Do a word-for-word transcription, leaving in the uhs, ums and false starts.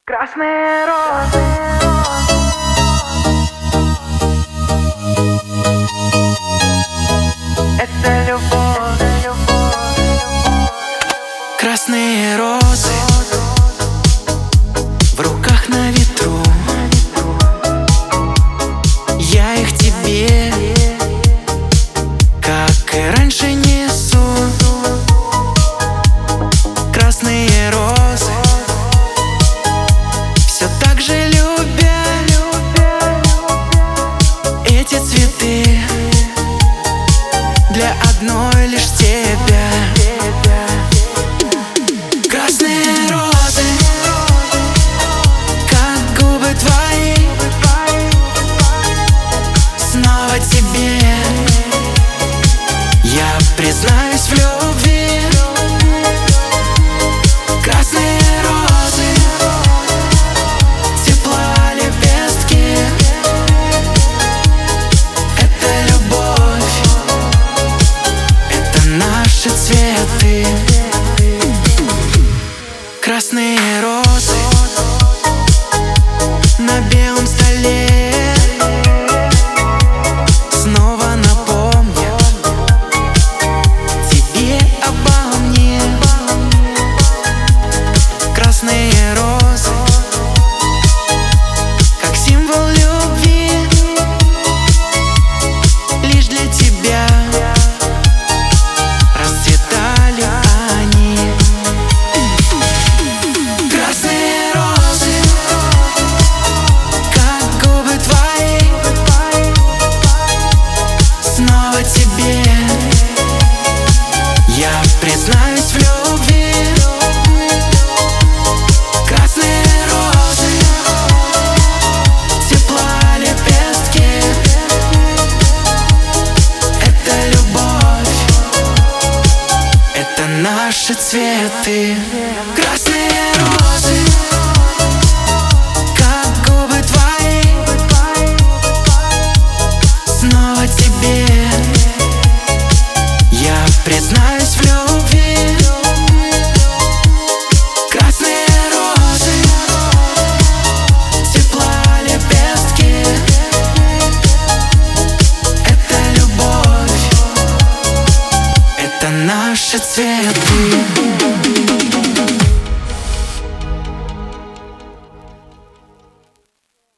Красные розы. Это любовь. Красные розы в руках на ветру. Я их тебе, как и раньше, несу. Красные розы, все так же любя эти цветы для одной лишь тебя. Красные розы, как губы твои, снова тебе я признаюсь в любви. Красные розы, тепла лепестки, это любовь, это наши цветы. Красные розы на белом столе снова напомнят тебе обо мне. Красные розы, как символ любви, лишь для тебя расцветали они. Красные розы, как губы твои, снова тебе я признаюсь в любви. Красные розы, тепла лепестки, это любовь, это наши цветы. Красные розы.